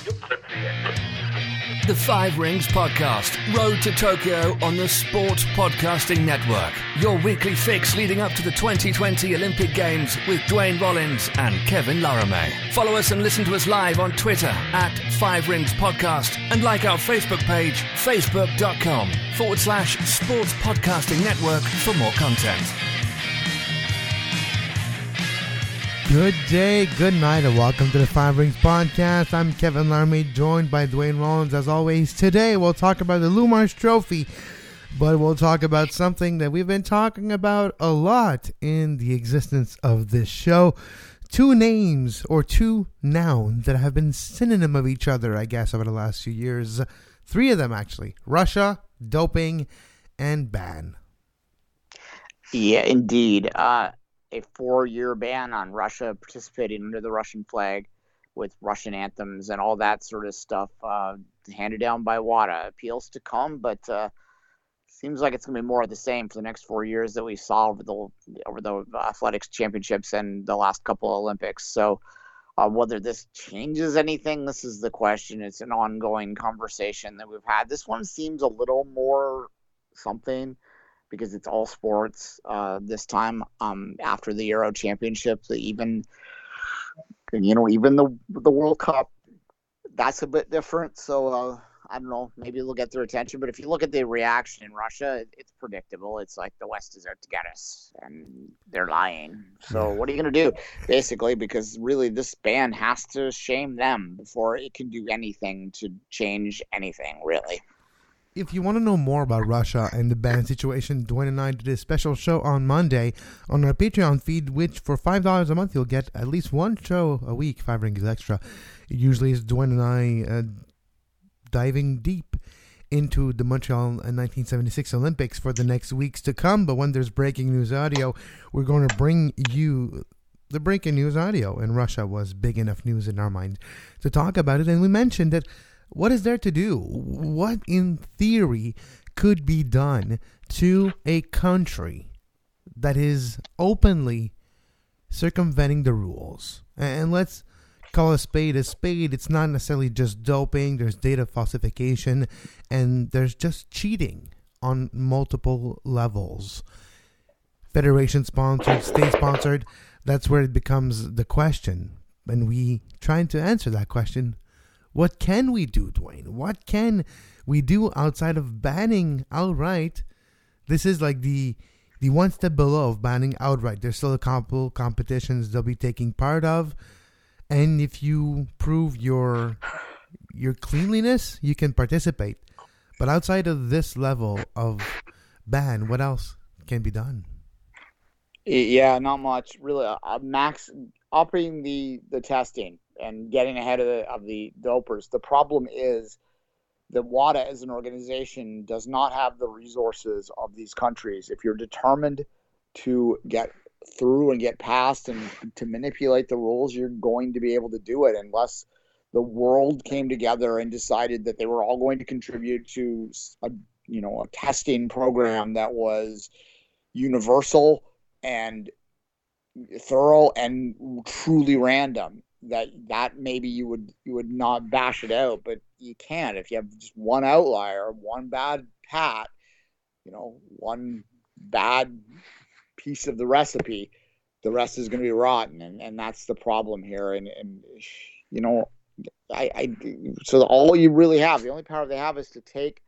The Five Rings Podcast, Road to Tokyo on the Sports Podcasting Network. Your weekly fix leading up to the 2020 Olympic Games with Dwayne Rollins and Kevin Laramie. Follow us and listen to us live on Twitter at Five Rings Podcast and like our Facebook page, facebook.com/Sports Podcasting Network for more content. Good day, good night, and welcome to the Five Rings Podcast. I'm Kevin Laramie, joined by Dwayne Rollins as always. Today we'll talk about the Lou Marsh Trophy, but we'll talk about something that we've been talking about a lot in the existence of this show. Two names, or two nouns, that have been synonym of each other, I guess, over the last few years. Three of them, actually. Russia, doping, and ban. Yeah, indeed. A 4-year ban on Russia participating under the Russian flag with Russian anthems and all that sort of stuff handed down by WADA. Appeals to come, but seems like it's going to be more of the same for the next 4 years that we saw over the athletics championships and the last couple of Olympics. So whether this changes anything, this is the question. It's an ongoing conversation that we've had. This one seems a little more something, because it's all sports this time after the Euro Championships, even the World Cup, that's a bit different. So I don't know, maybe they'll get their attention. But if you look at the reaction in Russia, it's predictable. It's like the West is out to get us, and they're lying. So what are you going to do, basically? Because really this ban has to shame them before it can do anything to change anything, really. If you want to know more about Russia and the ban situation, Dwayne and I did a special show on Monday on our Patreon feed, which for $5 a month, you'll get at least one show a week, 5 Rings Extra. It usually is Dwayne and I diving deep into the Montreal 1976 Olympics for the next weeks to come. But when there's breaking news audio, we're going to bring you the breaking news audio. And Russia was big enough news in our mind to talk about it. And we mentioned that what is there to do? What, in theory, could be done to a country that is openly circumventing the rules? And let's call a spade a spade. It's not necessarily just doping. There's data falsification, and there's just cheating on multiple levels. Federation-sponsored, state-sponsored, that's where it becomes the question. And we trying to answer that question. What can we do, Dwayne? What can we do outside of banning outright? This is like the one step below of banning outright. There's still a couple competitions they'll be taking part of. And if you prove your cleanliness, you can participate. But outside of this level of ban, what else can be done? Yeah, not much. Really, max operating the testing and getting ahead of the dopers. The problem is that WADA as an organization does not have the resources of these countries. If you're determined to get through and get past and to manipulate the rules, you're going to be able to do it unless the world came together and decided that they were all going to contribute to a testing program that was universal and thorough and truly random. That maybe you would not bash it out, but you can't. If you have just one outlier, one bad pat, one bad piece of the recipe, the rest is going to be rotten, and that's the problem here. And so all you really have, the only power they have, is to take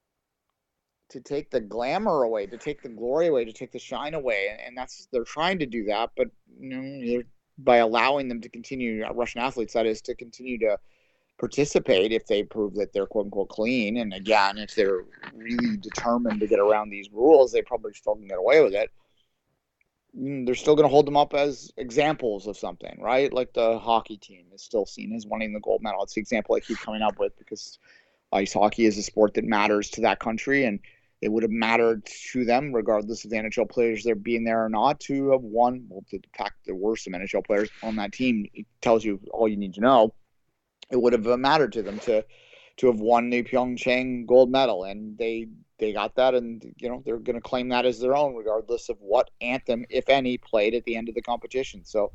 the glamour away, to take the glory away, to take the shine away, and they're trying to do that, but by allowing them to continue, Russian athletes, that is, to continue to participate if they prove that they're quote unquote clean. And again, if they're really determined to get around these rules, they probably still can get away with it. They're still going to hold them up as examples of something, right? Like the hockey team is still seen as winning the gold medal. It's the example I keep coming up with, because ice hockey is a sport that matters to that country, and it would have mattered to them, regardless of the NHL players there being there or not, to have won. Well, the fact there were some NHL players on that team, it tells you all you need to know. It would have mattered to them to have won the Pyeongchang gold medal, and they got that, and they're going to claim that as their own, regardless of what anthem, if any, played at the end of the competition. So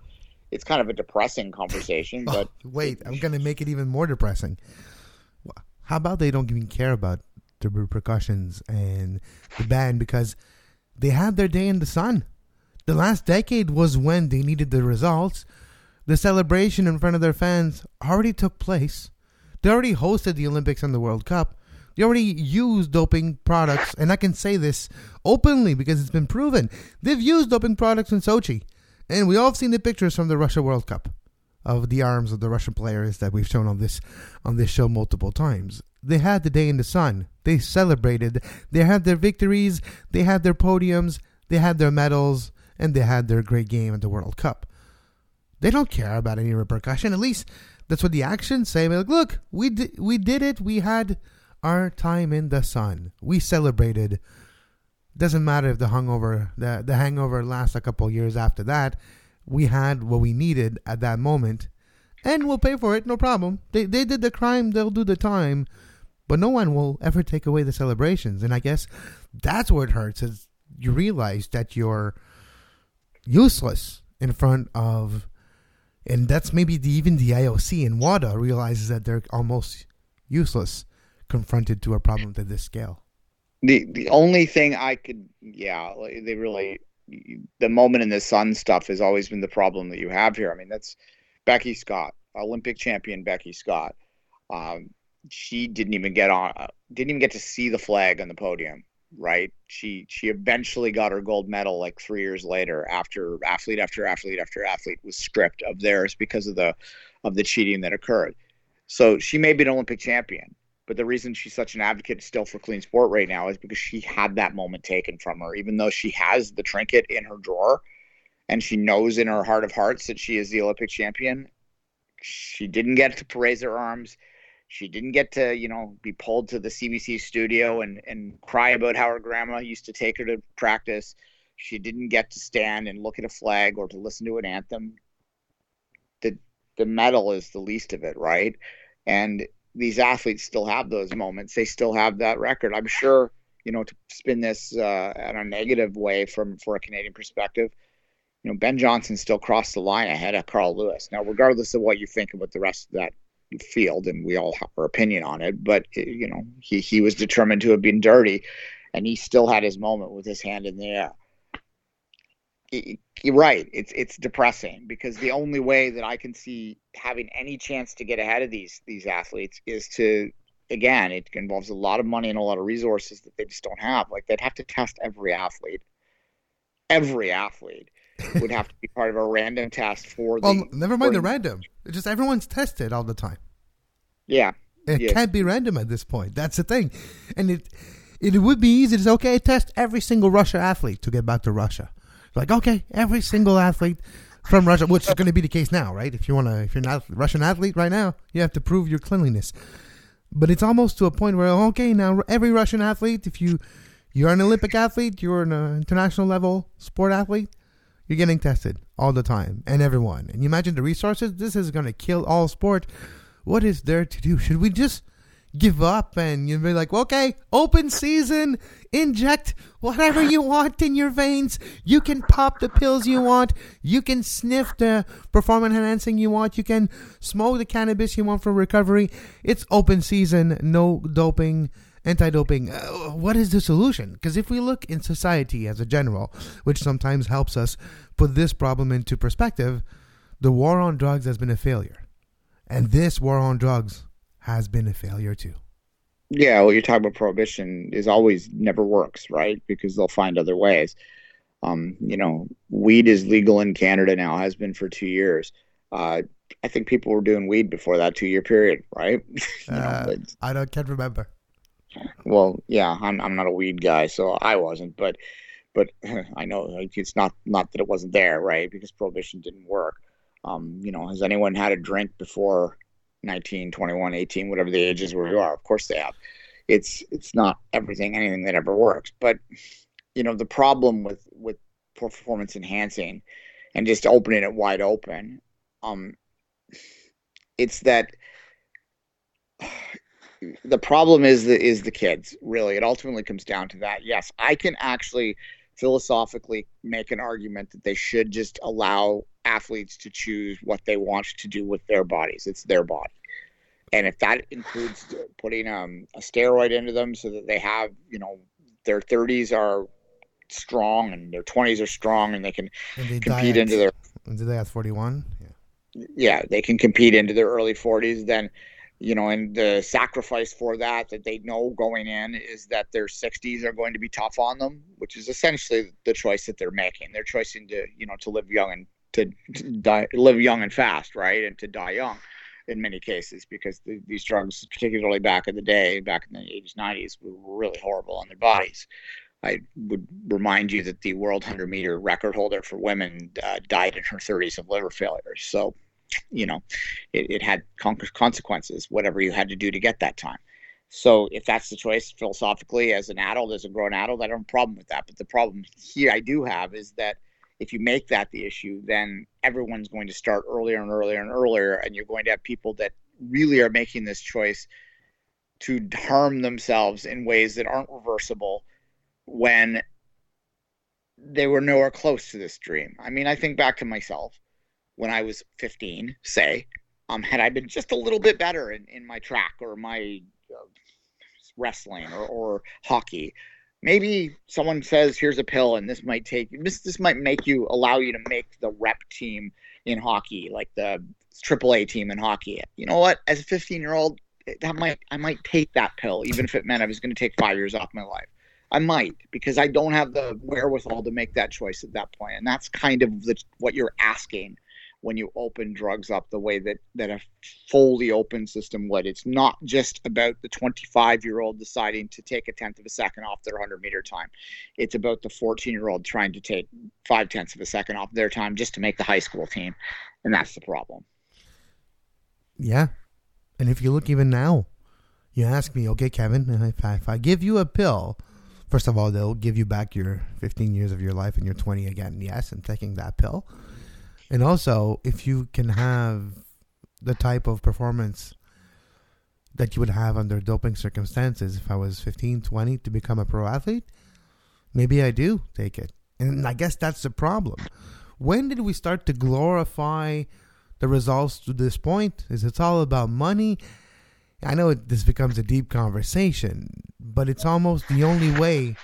it's kind of a depressing conversation. But wait, I'm going to make it even more depressing. How about they don't even care about the repercussions and the ban because they had their day in the sun. The last decade was when they needed the results. The celebration in front of their fans already took place. They already hosted the Olympics and the World Cup. They already used doping products, and I can say this openly because it's been proven. They've used doping products in Sochi, and we all have seen the pictures from the Russia World Cup of the arms of the Russian players that we've shown on this show multiple times. They had the day in the sun. They celebrated. They had their victories. They had their podiums. They had their medals, and they had their great game at the World Cup. They don't care about any repercussion. At least that's what the actions say. Like, look, we did it. We had our time in the sun. We celebrated. Doesn't matter if the hangover lasts a couple years after that. We had what we needed at that moment, and we'll pay for it. No problem. They did the crime. They'll do the time, but no one will ever take away the celebrations. And I guess that's where it hurts. Is you realize that you're useless in front of, and that's maybe even the IOC and WADA realizes that they're almost useless confronted to a problem to this scale. The only thing I could, they really, the moment in the sun stuff has always been the problem that you have here. I mean, that's Becky Scott, Olympic champion Becky Scott. She didn't even get to see the flag on the podium, right? She eventually got her gold medal like 3 years later after athlete after athlete after athlete was stripped of theirs because of the cheating that occurred. So she may be an Olympic champion. But the reason she's such an advocate still for clean sport right now is because she had that moment taken from her. Even though she has the trinket in her drawer and she knows in her heart of hearts that she is the Olympic champion, she didn't get to raise her arms. She didn't get to, be pulled to the CBC studio and cry about how her grandma used to take her to practice. She didn't get to stand and look at a flag or to listen to an anthem. The medal is the least of it, right? And these athletes still have those moments. They still have that record. I'm sure, to spin this in a negative way for a Canadian perspective, Ben Johnson still crossed the line ahead of Carl Lewis. Now, regardless of what you think about the rest of that field, and we all have our opinion on it, but, he was determined to have been dirty, and he still had his moment with his hand in the air. You're right. It's depressing because the only way that I can see having any chance to get ahead of these athletes is to, again, it involves a lot of money and a lot of resources that they just don't have. Like they'd have to test every athlete. Every athlete would have to be part of a random test for the. Well, never mind the random. It's just everyone's tested all the time. Yeah. It can't be random at this point. That's the thing. And it would be easy to say, okay, test every single Russia athlete to get back to Russia. Like, okay, every single athlete from Russia, which is going to be the case now, right? If you're not a Russian athlete right now, you have to prove your cleanliness. But it's almost to a point where, okay, now every Russian athlete, if you're an Olympic athlete, you're an international level sport athlete, you're getting tested all the time, and everyone. And you imagine the resources, this is going to kill all sport. What is there to do? Should we just give up and you'd be like, okay, open season, inject whatever you want in your veins. You can pop the pills you want. You can sniff the performance enhancing you want. You can smoke the cannabis you want for recovery. It's open season, no doping, anti-doping. What is the solution? Because if we look in society as a general, which sometimes helps us put this problem into perspective, the war on drugs has been a failure. And this war on drugs has been a failure too. Yeah, well, you're talking about prohibition is always never works, right? Because they'll find other ways. Weed is legal in Canada now, has been for 2 years. I think people were doing weed before that 2 year period, right? I can't remember. Well, yeah, I'm not a weed guy, so I wasn't, but I know it's not that it wasn't there, right? Because prohibition didn't work. Has anyone had a drink before 19, 21, 18, whatever the ages where you are? Of course they have. It's not anything that ever works. But, the problem with performance enhancing and just opening it wide open, it's that the problem is the kids, really. It ultimately comes down to that. Yes, I can actually philosophically make an argument that they should just allow athletes to choose what they want to do with their bodies. It's their body. And if that includes putting a steroid into them so that they have, their 30s are strong and their 20s are strong and they can compete into their... Do they have 41? Yeah, they can compete into their early 40s, then, and the sacrifice for that they know going in is that their 60s are going to be tough on them, which is essentially the choice that they're making. They're choosing to, to live young and to live young and fast, right? And to die young in many cases, because these drugs, particularly back in the day, back in the 80s, 90s, were really horrible on their bodies. I would remind you that the world 100-meter record holder for women died in her 30s of liver failure. So, it had consequences, whatever you had to do to get that time. So if that's the choice philosophically as an adult, as a grown adult, I don't have a problem with that. But the problem here I do have is that if you make that the issue, then everyone's going to start earlier and earlier and earlier, and you're going to have people that really are making this choice to harm themselves in ways that aren't reversible when they were nowhere close to this dream. I mean, I think back to myself when I was 15, say, had I been just a little bit better in my track or my wrestling or hockey, maybe someone says, here's a pill and this might allow you to make the rep team in hockey, like the AAA team in hockey. You know what? As a 15-year-old, I might take that pill, even if it meant I was going to take 5 years off my life. I might, because I don't have the wherewithal to make that choice at that point. And that's kind of what you're asking when you open drugs up the way that a fully open system would. It's not just about the 25-year-old deciding to take a tenth of a second off their 100-meter time. It's about the 14-year-old trying to take 0.5 of a second off their time just to make the high school team. And that's the problem. Yeah. And if you look even now, you ask me, okay, Kevin, if I give you a pill, first of all, they'll give you back your 15 years of your life and you're 20 again. Yes, I'm taking that pill. And also, if you can have the type of performance that you would have under doping circumstances, if I was 15, 20 to become a pro athlete, maybe I do take it. And I guess that's the problem. When did we start to glorify the results to this point? Is it's all about money? I know this becomes a deep conversation, but it's almost the only way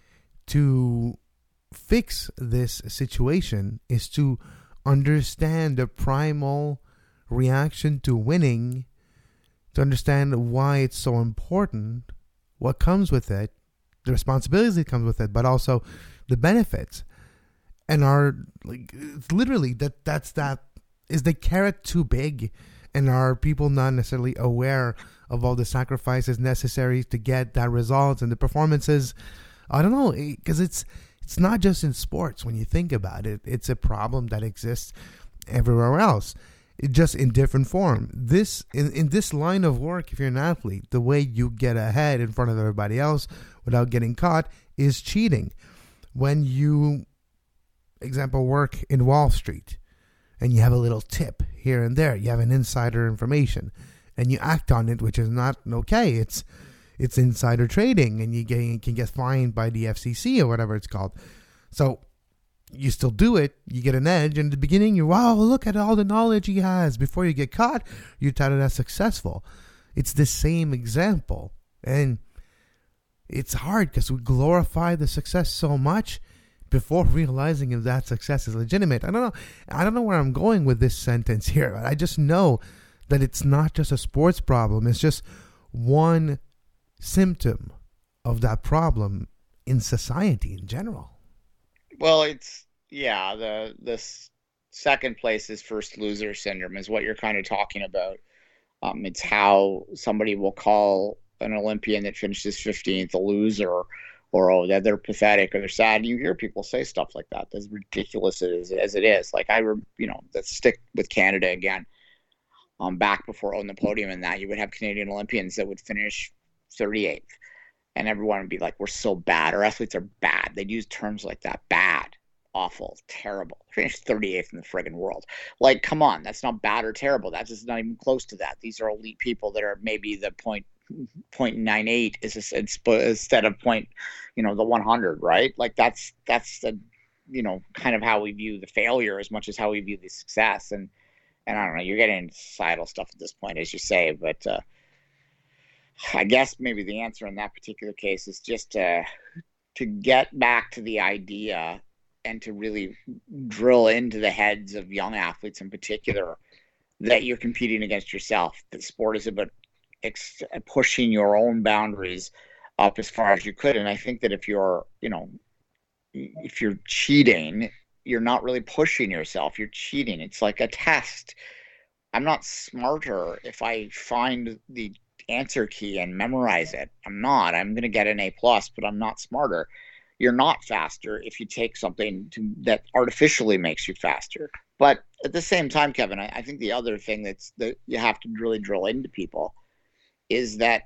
to fix this situation is to understand the primal reaction to winning, to understand why it's so important, what comes with it, the responsibilities that comes with it, but also the benefits. And literally is the carrot too big? And are people not necessarily aware of all the sacrifices necessary to get that result and the performances? I don't know, because it's not just in sports. When you think about it, it's a problem that exists everywhere else, just in different form. In this line of work, if you're an athlete, the way you get ahead in front of everybody else without getting caught is cheating. When you, example, work in Wall Street, and you have a little tip here and there, you have an insider information, and you act on it, which is not okay. It's insider trading, and you can get fined by the FCC or whatever it's called. So you still do it, you get an edge, and in the beginning you're, wow, look at all the knowledge he has. Before you get caught, you're touted as successful. It's the same example, and it's hard because we glorify the success so much before realizing if that success is legitimate. I don't know where I'm going with this sentence here. I just know that it's not just a sports problem. It's just one symptom of that problem in society in general. Well, the second place is first loser syndrome is what you're kind of talking about. It's how somebody will call an Olympian that finishes 15th a loser, or oh, that they're pathetic or they're sad. You hear people say stuff like that. As ridiculous as it is. Like let's stick with Canada again. Back before on the podium and that, you would have Canadian Olympians that would finish 38th, and everyone would be like, "We're so bad. Our athletes are bad." They'd use terms like that: bad, awful, terrible. Finish 38th in the friggin' world. Like, come on, that's not bad or terrible. That's just not even close to that. These are elite people that are maybe the 0.98 instead of the 100, right? Like that's the kind of how we view the failure as much as how we view the success. And I don't know, you're getting into societal stuff at this point, as you say, but I guess maybe the answer in that particular case is just to get back to the idea and to really drill into the heads of young athletes in particular that you're competing against yourself. That sport is about pushing your own boundaries up as far as you could. And I think that if you're cheating, you're not really pushing yourself. You're cheating. It's like a test. I'm not smarter if I find the answer key and memorize it. I'm not. I'm going to get an A+, but I'm not smarter. You're not faster if you take something that artificially makes you faster. But at the same time, Kevin, I think the other thing that you have to really drill into people is that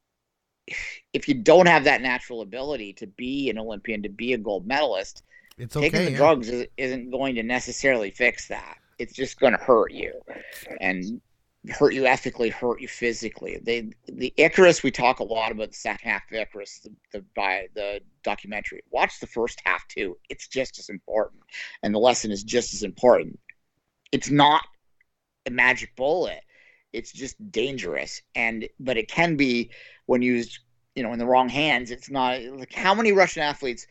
if you don't have that natural ability to be an Olympian, to be a gold medalist, it's okay, taking the drugs isn't going to necessarily fix that. It's just going to hurt you, and hurt you ethically, hurt you physically. The Icarus, we talk a lot about the second half of Icarus by the documentary. Watch the first half too. It's just as important, and the lesson is just as important. It's not a magic bullet. It's just dangerous, but it can be when used, in the wrong hands. It's not like how many Russian athletes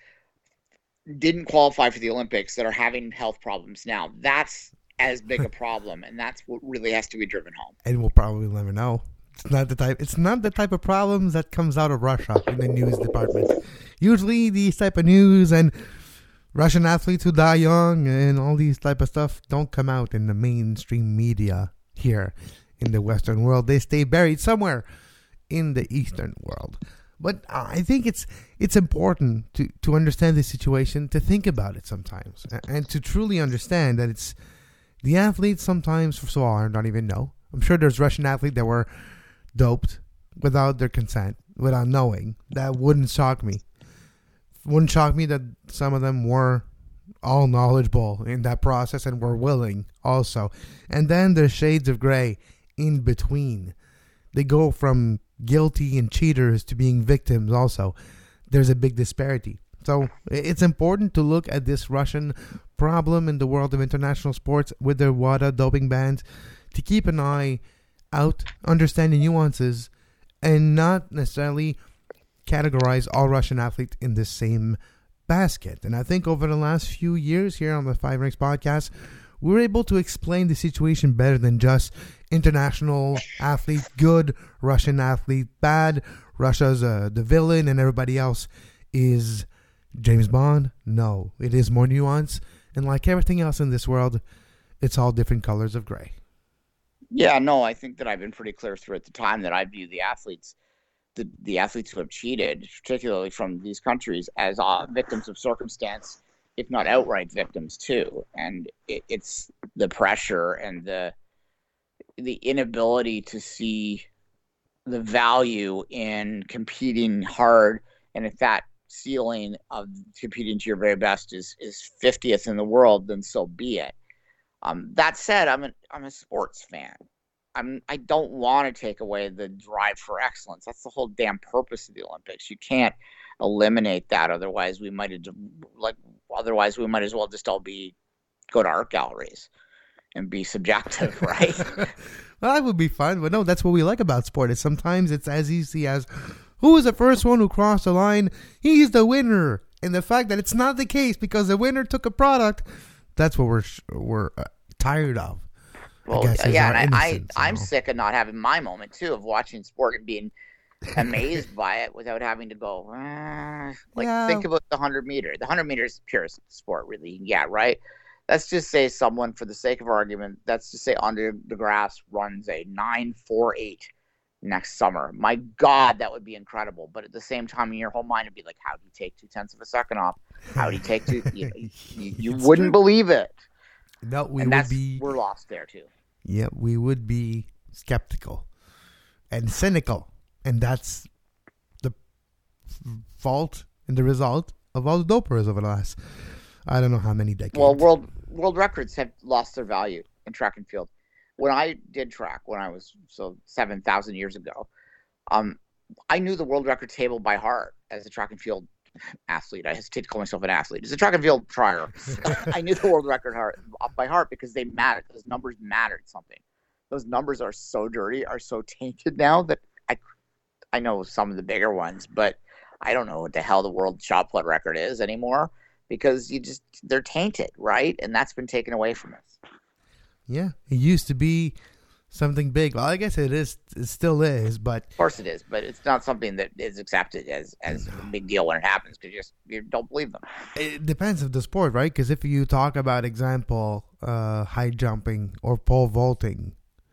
didn't qualify for the Olympics that are having health problems now. That's as big a problem, and that's what really has to be driven home. And we'll probably never know. It's not the type of problems that comes out of Russia in the news department. Usually these type of news and Russian athletes who die young and all these type of stuff don't come out in the mainstream media here in the Western world. They stay buried somewhere in the Eastern world. But I think it's important to understand the situation, to think about it sometimes, and to truly understand that it's the athletes sometimes, first of all, don't even know. I'm sure there's Russian athletes that were doped without their consent, without knowing. That wouldn't shock me. Wouldn't shock me that some of them were all knowledgeable in that process and were willing also. And then there's shades of gray in between. They go from guilty and cheaters to being victims also. There's a big disparity. So it's important to look at this Russian problem in the world of international sports with their WADA doping bans, to keep an eye out, understand the nuances, and not necessarily categorize all Russian athletes in the same basket. And I think over the last few years here on the Five Rings podcast, we were able to explain the situation better than just international athlete good, Russian athlete bad, Russia's the villain and everybody else is James Bond. No, it is more nuanced, and like everything else in this world, it's all different colors of gray. Yeah, no, I think that I've been pretty clear through at the time that I view the athletes who have cheated, particularly from these countries, as victims of circumstance, if not outright victims too. And it's the pressure and the inability to see the value in competing hard, and if that ceiling of competing to your very best is 50th in the world, then so be it. That said, I'm a sports fan. I don't want to take away the drive for excellence. That's the whole damn purpose of the Olympics. You can't eliminate that. Otherwise, we might as well just all go to art galleries and be subjective, right? Well, that would be fun, but no, that's what we like about sport. Is sometimes it's as easy as who was the first one who crossed the line? He's the winner. And the fact that it's not the case because the winner took a product, that's what we're tired of. Well, yeah, and I'm sick of not having my moment too, of watching sport and being amazed by it without having to go, think about the 100 meter. The 100 meter is pure sport, really. Yeah, right. Let's just say someone, for the sake of argument, let's just say Andre de Grasse runs a 9.48 next summer. My God, that would be incredible. But at the same time, in your whole mind, it'd be like, how do you take 0.2 of a second off? How do you take two? You wouldn't believe it. No, we're lost there too. Yeah, we would be skeptical and cynical, and that's the fault and the result of all the dopers over the last, I don't know how many decades. Well, world records have lost their value in track and field. When I did track, when I was 7,000 years ago, I knew the world record table by heart as a track and field athlete. I hesitate to call myself an athlete. As a track and field trier, I knew the world record by heart because they mattered. Those numbers mattered something. Those numbers are so dirty, are so tainted now that I know some of the bigger ones, but I don't know what the hell the world shot put record is anymore because they're tainted, right? And that's been taken away from us. Yeah, it used to be something big. Well, I guess it is. It still is, but of course it is. But it's not something that is accepted as a big deal when it happens because you don't believe them. It depends of the sport, right? Because if you talk about example, high jumping or pole vaulting,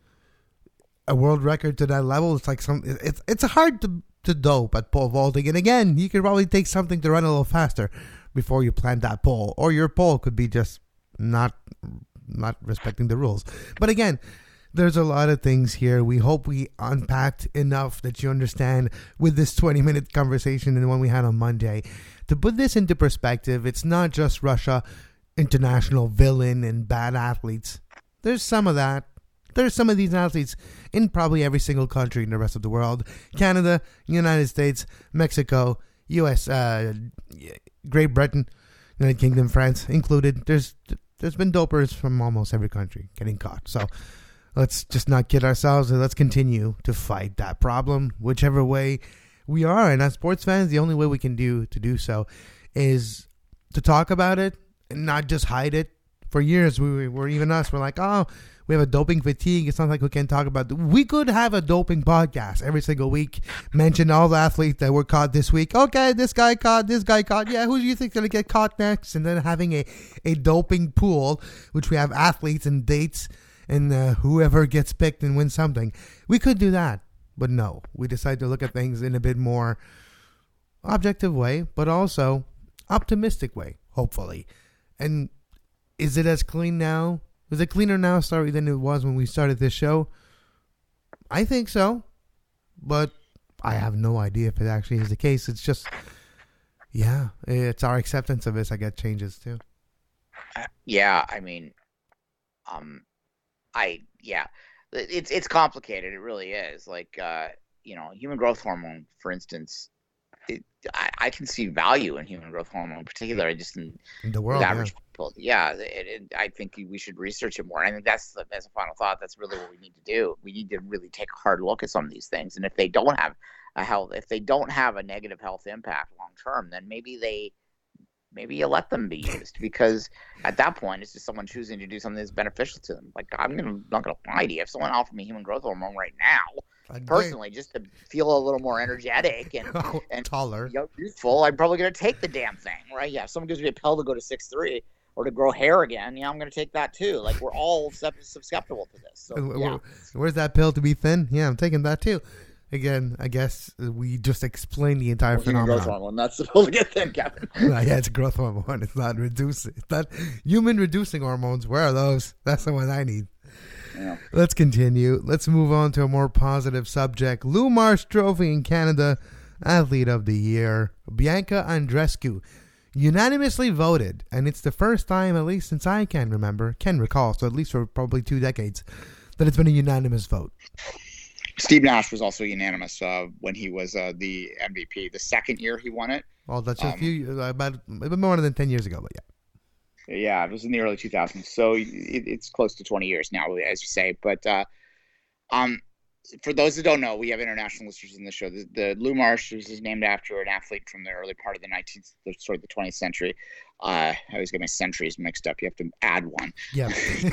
a world record to that level, it's like it's hard to dope at pole vaulting. And again, you could probably take something to run a little faster before you plant that pole, or your pole could be just not respecting the rules. But again, there's a lot of things here. We hope we unpacked enough that you understand with this 20-minute conversation and the one we had on Monday. To put this into perspective, it's not just Russia, international villain and bad athletes. There's some of that. There's some of these athletes in probably every single country in the rest of the world. Canada, United States, Mexico, US, Great Britain, United Kingdom, France included. There's been dopers from almost every country getting caught. So let's just not kid ourselves and let's continue to fight that problem, whichever way we are. And as sports fans, the only way we can do so is to talk about it and not just hide it. For years, we're like, oh, we have a doping fatigue. It's not like we can talk about it. We could have a doping podcast every single week, mention all the athletes that were caught this week. Okay, this guy caught. Yeah, who do you think is going to get caught next? And then having a doping pool, which we have athletes and dates and whoever gets picked and wins something. We could do that, but no. We decided to look at things in a bit more objective way, but also optimistic way, hopefully. And is it as clean now? Is it cleaner now, than it was when we started this show? I think so, but I have no idea if it actually is the case. It's just, yeah, it's our acceptance of this that get changes too. Yeah, I mean, it's complicated. It really is. Like, human growth hormone, for instance. I can see value in human growth hormone, particularly just in the world. Average people. Yeah, I think we should research it more. I think that's a final thought. That's really what we need to do. We need to really take a hard look at some of these things, and if they don't have a negative health impact long term, then maybe you let them be used, because at that point it's just someone choosing to do something that's beneficial to them. Like, I'm not gonna lie to you. If someone offered me human growth hormone right now, personally, just to feel a little more energetic and taller, youthful, I'm probably going to take the damn thing, right? Yeah, if someone gives me a pill to go to 6'3" or to grow hair again, yeah, I'm going to take that too. Like, we're all susceptible to this. So, yeah. Where's that pill to be thin? Yeah, I'm taking that too. Again, I guess we just explained the entire phenomenon. Growth hormone, that's supposed to get thin, Kevin. Yeah, it's growth hormone. It's not reducing. It's not human reducing hormones. Where are those? That's the one I need. Yeah. Let's continue. Let's move on to a more positive subject. Lou Marsh Trophy in Canada, Athlete of the Year, Bianca Andreescu, unanimously voted, and it's the first time, at least since I can recall, so at least for probably 2 decades, that it's been a unanimous vote. Steve Nash was also unanimous when he was the MVP. The second year he won it. Well, that's a bit more than 10 years ago, but yeah. Yeah, it was in the early 2000s, so it's close to 20 years now, as you say. But for those that don't know, we have international listeners in the show. The Lou Marsh is named after an athlete from the early part of the 20th century. I always get my centuries mixed up. You have to add one. Yeah.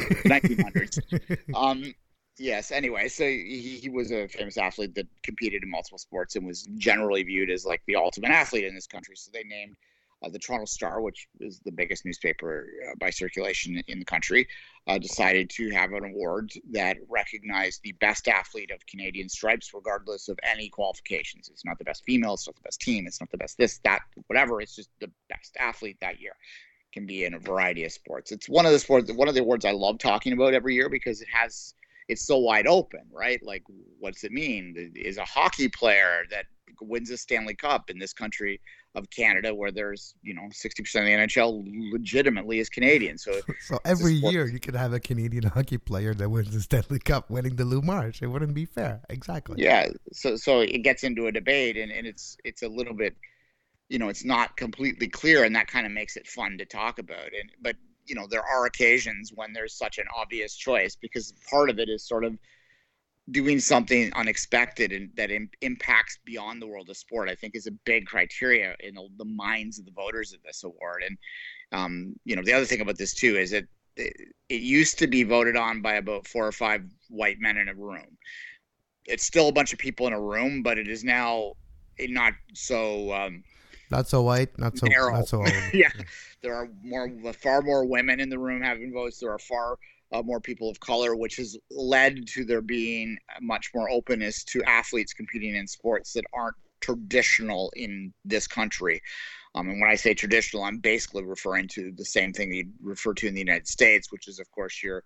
1900s. Yes. Anyway, so he was a famous athlete that competed in multiple sports and was generally viewed as like the ultimate athlete in this country. So they named the Toronto Star, which is the biggest newspaper by circulation in the country, decided to have an award that recognized the best athlete of Canadian stripes, regardless of any qualifications. It's not the best female, it's not the best team, it's not the best this, that, whatever. It's just the best athlete that year. Can be in a variety of sports. It's one of the awards I love talking about every year because it's so wide open, right? Like, what's it mean? Is a hockey player that wins a Stanley Cup in this country of Canada, where there's 60% of the NHL legitimately is Canadian. So every year you could have a Canadian hockey player that wins the Stanley Cup winning the Lou Marsh. It wouldn't be fair. Exactly. Yeah. So it gets into a debate, and it's a little bit, it's not completely clear, and that kind of makes it fun to talk about. But there are occasions when there's such an obvious choice, because part of it is sort of doing something unexpected and that impacts beyond the world of sport, I think is a big criteria in the minds of the voters of this award. And, the other thing about this too is that it used to be voted on by about 4 or 5 white men in a room. It's still a bunch of people in a room, but it is now not so not so white, not so narrow. Not so old. Yeah, there are far more women in the room having votes. There are far more people of color, which has led to there being much more openness to athletes competing in sports that aren't traditional in this country. And when I say traditional, I'm basically referring to the same thing you refer to in the United States, which is, of course, your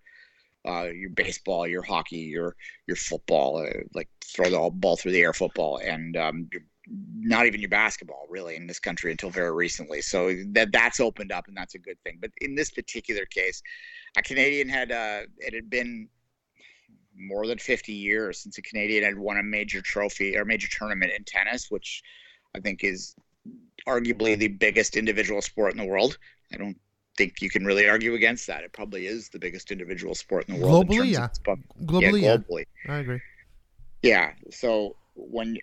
baseball, your hockey, your football, like throw the ball through the air football, and not even your basketball really in this country until very recently. So that's opened up, and that's a good thing. But in this particular case, a Canadian it had been more than 50 years since a Canadian had won a major trophy or major tournament in tennis, which I think is arguably the biggest individual sport in the world. I don't think you can really argue against that. It probably is the biggest individual sport in the world. Globally, yeah. Globally. I agree. Yeah. So when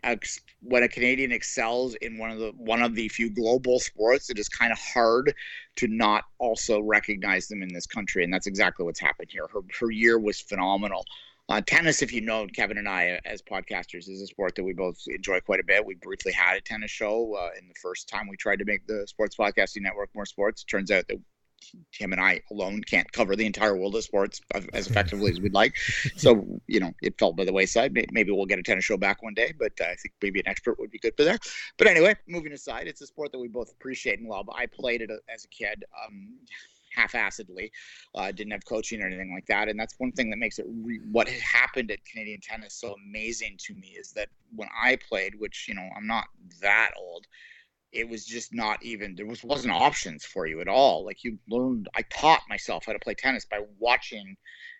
a Canadian excels in one of the few global sports, it is kind of hard to not also recognize them in this country, and that's exactly what's happened here. Her year was phenomenal. Tennis, if you know, Kevin and I as podcasters, is a sport that we both enjoy quite a bit. We briefly had a tennis show in the first time we tried to make the Sports Podcasting Network more sports. It turns out that him and I alone can't cover the entire world of sports as effectively as we'd like. So, it fell by the wayside. Maybe we'll get a tennis show back one day, but I think maybe an expert would be good for that. But anyway, moving aside, it's a sport that we both appreciate and love. I played it as a kid, half-assedly. Didn't have coaching or anything like that. And that's one thing that makes it what happened at Canadian tennis so amazing to me is that when I played, which, I'm not that old, it was just not even, there wasn't options for you at all. Like I taught myself how to play tennis by watching,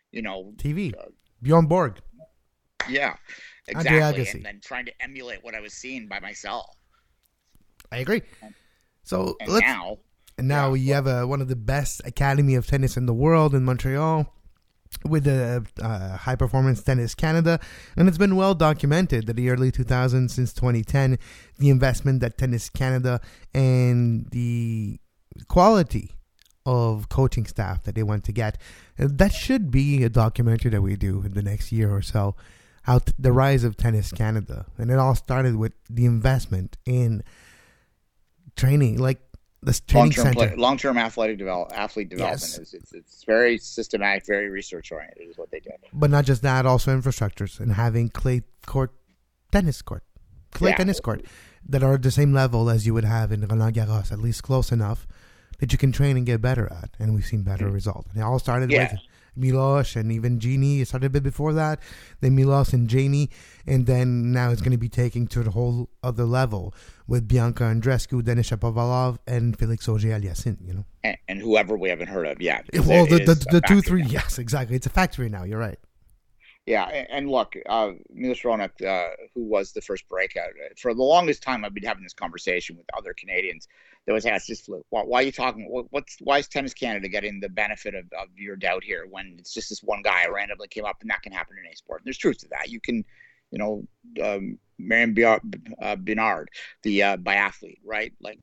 TV. Bjorn Borg. Yeah, exactly. And then trying to emulate what I was seeing by myself. I agree. So now you have one of the best academy of tennis in the world in Montreal, with the High Performance Tennis Canada, and it's been well documented that the early 2000s, since 2010, the investment that Tennis Canada and the quality of coaching staff that they want to get, that should be a documentary that we do in the next year or so, the rise of Tennis Canada. And it all started with the investment in training, like this training center. Long-term athlete development. Yes. It's very systematic, very research-oriented is what they did. But not just that, also infrastructures and having clay tennis court that are at the same level as you would have in Roland Garros, at least close enough that you can train and get better at. And we've seen better results. And it all started with Milos and even Genie. It started a bit before that. Then Milos and Janie. And then now it's going to be taking to the whole other level with Bianca Andreescu, Denis Shapovalov, and Felix Auger-Aliassime, And whoever we haven't heard of yet. Well, the 2, 3, yes, exactly. It's a factory now. You're right. Yeah, and look, Milos Raonic, who was the first breakout, for the longest time I've been having this conversation with other Canadians. They always ask, why are you talking? Why is Tennis Canada getting the benefit of your doubt here when it's just this one guy randomly came up, and that can happen in any sport? And there's truth to that. You can, Marion Bénard, the biathlete, right? Like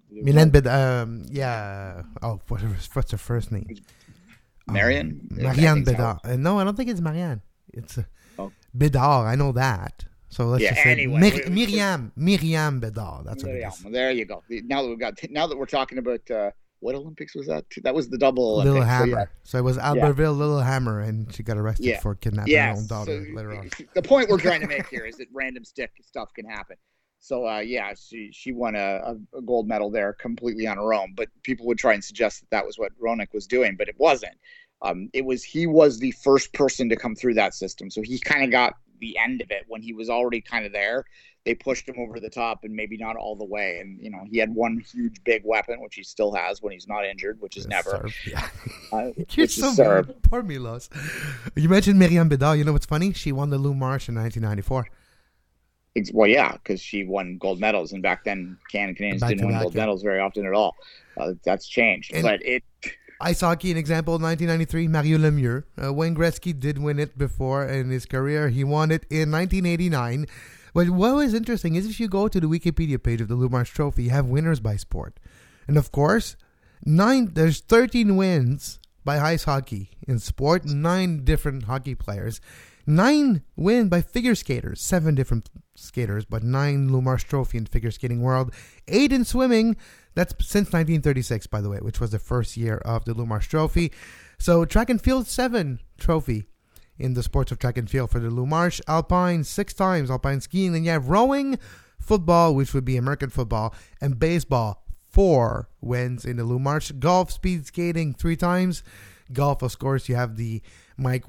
yeah. Oh, what's her first name? Marion Bédard. No, I don't think it's Marianne. It's Bédard. I know that. So let's just say anyway, Myriam Bédard. That's what it is. There you go. Now that we're talking about what Olympics was that? That was the double Olympics. Lillehammer. So it was Albertville, Lillehammer, and she got arrested for kidnapping her own daughter later on. The point we're trying to make here is that random stuff can happen. So she won a gold medal there completely on her own. But people would try and suggest that was what Raonic was doing, but it wasn't. He was the first person to come through that system. So he kind of got the end of it, when he was already kind of there, they pushed him over the top, and maybe not all the way. And, he had one huge big weapon, which he still has when he's not injured, which is never. Serve, yeah. Which is serve. Poor Milos. You mentioned Myriam Bédard. You know what's funny? She won the Lou Marsh in 1994. Well, yeah, because she won gold medals, and back then Canadians didn't win gold medals very often at all. That's changed, but ice hockey, an example, 1993, Mario Lemieux. Wayne Gretzky did win it before in his career. He won it in 1989. But what was interesting is if you go to the Wikipedia page of the Lou Marsh Trophy, you have winners by sport. And of course, there's 13 wins by ice hockey in sport, 9 different hockey players. 9 wins by figure skaters, 7 different skaters, but 9 Lou Marsh Trophy in figure skating world. 8 in swimming. That's since 1936, by the way, which was the first year of the Lou Marsh Trophy. So track and field, 7 trophy in the sports of track and field for the Lou Marsh. Alpine, 6 times. Alpine skiing. Then you have rowing, football, which would be American football, and baseball, 4 wins in the Lou Marsh. Golf, speed skating, 3 times. Golf, of course, you have the Mike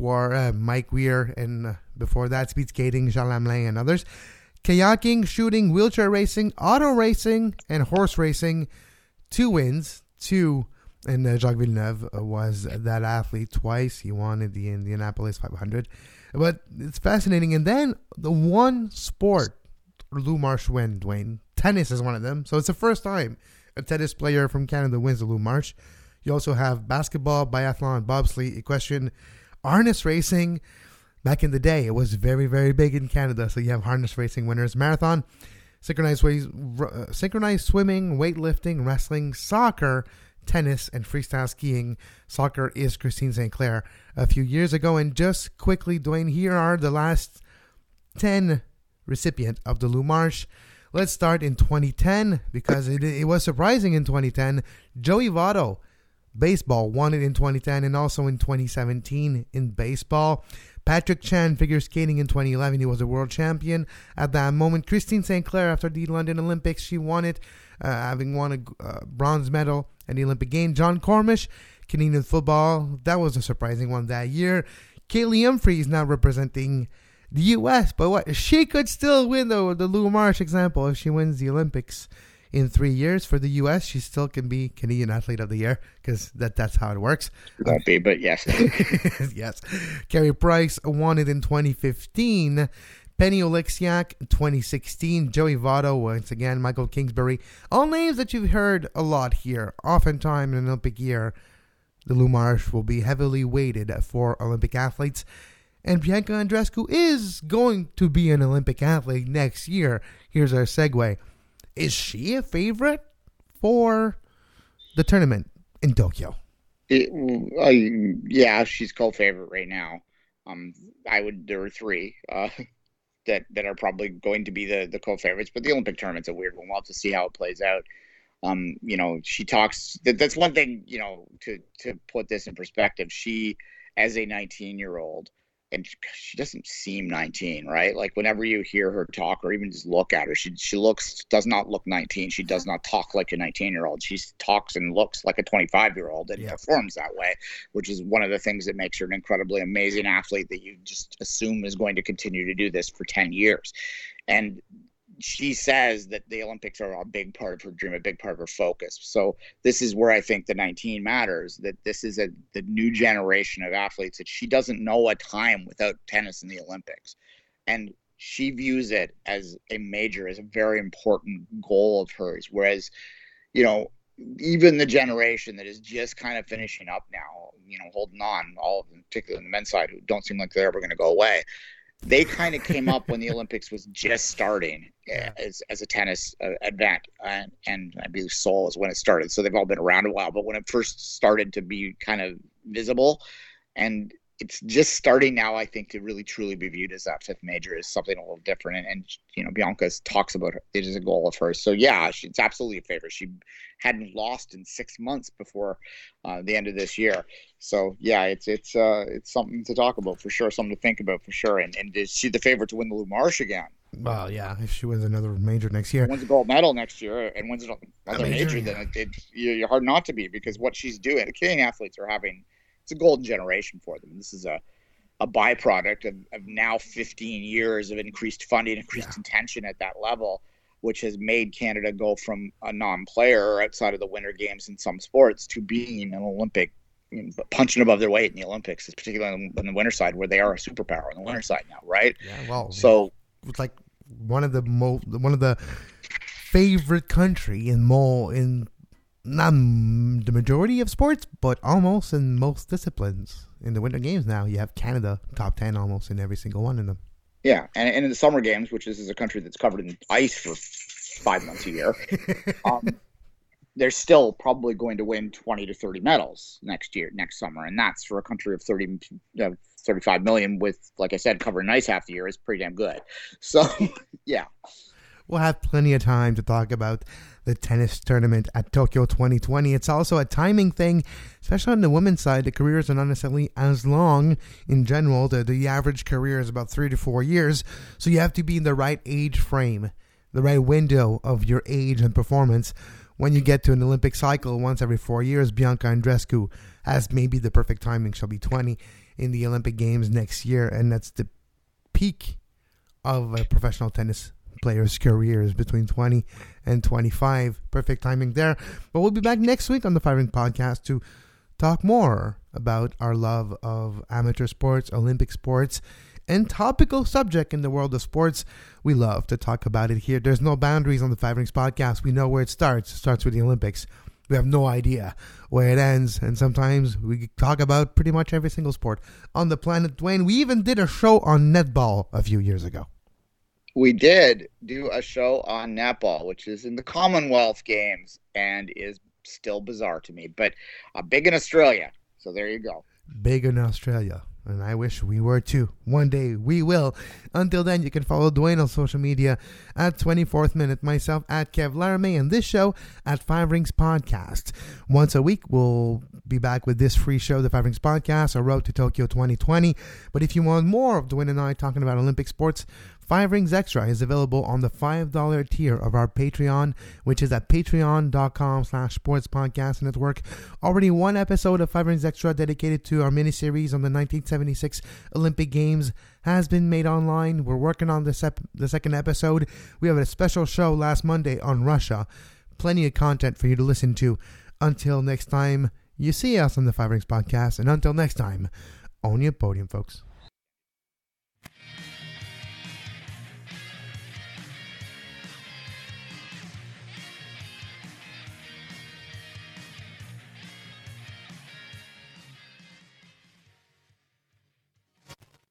Weir, and before that, speed skating, Jean Lamelin, and others. Kayaking, shooting, wheelchair racing, auto racing, and horse racing, 2 wins. 2, and Jacques Villeneuve was that athlete twice. He won at the Indianapolis 500. But it's fascinating. And then the one sport Lou Marsh win, Dwayne, tennis is one of them. So it's the first time a tennis player from Canada wins the Lou Marsh. You also have basketball, biathlon, bobsleigh, equestrian, harness racing. Back in the day, it was very, very big in Canada. So you have harness racing winners, marathon, synchronized swimming, weightlifting, wrestling, soccer, tennis, and freestyle skiing. Soccer is Christine St. Clair a few years ago. And just quickly, Dwayne, here are the last 10 recipients of the Lou Marsh. Let's start in 2010 because it was surprising in 2010. Joey Votto, baseball, won it in 2010 and also in 2017 in baseball. Patrick Chan, figure skating in 2011. He was a world champion at that moment. Christine St. Clair, after the London Olympics, she won it, having won a bronze medal at the Olympic Games. John Cormish, Canadian football. That was a surprising one that year. Kaylee Humphries now representing the U.S., but what? She could still win, though, the Lou Marsh example. If she wins the Olympics in 3 years for the U.S., she still can be Canadian Athlete of the Year because that's how it works. Won't be, but yes. Yes. Carey Price won it in 2015. Penny Oleksiak, 2016. Joey Votto, once again. Michael Kingsbury. All names that you've heard a lot here. Oftentimes in an Olympic year, the Lou Marsh will be heavily weighted for Olympic athletes. And Bianca Andreescu is going to be an Olympic athlete next year. Here's our segue. Is she a favorite for the tournament in Tokyo? Yeah, she's co-favorite right now. There are 3 that are probably going to be the co-favorites, but the Olympic tournament's a weird one. We'll have to see how it plays out. She talks. That's one thing. To put this in perspective, she, as a 19-year-old. And she doesn't seem 19, right? Like whenever you hear her talk or even just look at her, she does not look 19. She does not talk like a 19-year-old. She talks and looks like a 25-year-old and performs that way, which is one of the things that makes her an incredibly amazing athlete that you just assume is going to continue to do this for 10 years. And she says that the Olympics are a big part of her dream, a big part of her focus. So this is where I think the 19 matters, that this is the new generation of athletes, that she doesn't know a time without tennis in the Olympics. And she views it as a very important goal of hers. Whereas, even the generation that is just kind of finishing up now, holding on, all of them, particularly on the men's side, who don't seem like they're ever going to go away. They kind of came up when the Olympics was just starting as a tennis event, and I believe Seoul is when it started. So they've all been around a while. But when it first started to be kind of visible, and it's just starting now, I think, to really truly be viewed as that 5th major is something a little different. And Bianca talks about it as a goal of hers. So yeah, it's absolutely a favorite. She hadn't lost in 6 months before the end of this year. So yeah, it's something to talk about for sure, something to think about for sure. And is she the favorite to win the Lou Marsh again? Well, yeah, if she wins another major next year. Wins a gold medal next year and wins another major, then you're hard not to be, because what she's doing, the Canadian athletes are having, it's a golden generation for them. This is a byproduct of now 15 years of increased funding, increased attention at that level, which has made Canada go from a non-player outside of the Winter Games in some sports to being an Olympic, punching above their weight in the Olympics, particularly on the winter side, where they are a superpower on the winter side now, right? Yeah, well, so it's like one of the favorite country in not the majority of sports, but almost in most disciplines. In the Winter Games now, you have Canada top 10 almost in every single one of them. Yeah, and in the Summer Games, which is a country that's covered in ice for 5 months a year, they're still probably going to win 20 to 30 medals next summer, and that's for a country of 35 million with, like I said, covering ice half the year is pretty damn good. So, yeah. We'll have plenty of time to talk about the tennis tournament at Tokyo 2020. It's also a timing thing, especially on the women's side. The careers are not necessarily as long in general. The average career is about 3 to 4 years. So you have to be in the right age frame, the right window of your age and performance. When you get to an Olympic cycle once every 4 years, Bianca Andreescu has maybe the perfect timing. She'll be 20 in the Olympic Games next year, and that's the peak of a professional tennis players' careers, between 20 and 25. Perfect timing there. But we'll be back next week on the Five Ring Podcast to talk more about our love of amateur sports, Olympic sports, and topical subject in the world of sports. We love to talk about it here. There's no boundaries on the Five Rings Podcast. We know where it starts. It starts with the Olympics. We have no idea where it ends, and sometimes we talk about pretty much every single sport on the planet. Dwayne, we even did a show on netball a few years ago. We did do a show on netball, which is in the Commonwealth Games and is still bizarre to me, but big in Australia. So there you go. Big in Australia. And I wish we were too. One day we will. Until then, you can follow Dwayne on social media at 24th Minute, myself at Kev Laramie, and this show at Five Rings Podcast. Once a week, we'll be back with this free show, the Five Rings Podcast, A Road to Tokyo 2020. But if you want more of Dwayne and I talking about Olympic sports, Five Rings Extra is available on the $5 tier of our Patreon, which is at patreon.com/sportspodcast network. Already one episode of Five Rings Extra dedicated to our miniseries on the 1976 Olympic Games has been made online. We're working on the second episode. We have a special show last Monday on Russia. Plenty of content for you to listen to. Until next time, you see us on the Five Rings Podcast. And until next time, own your podium, folks.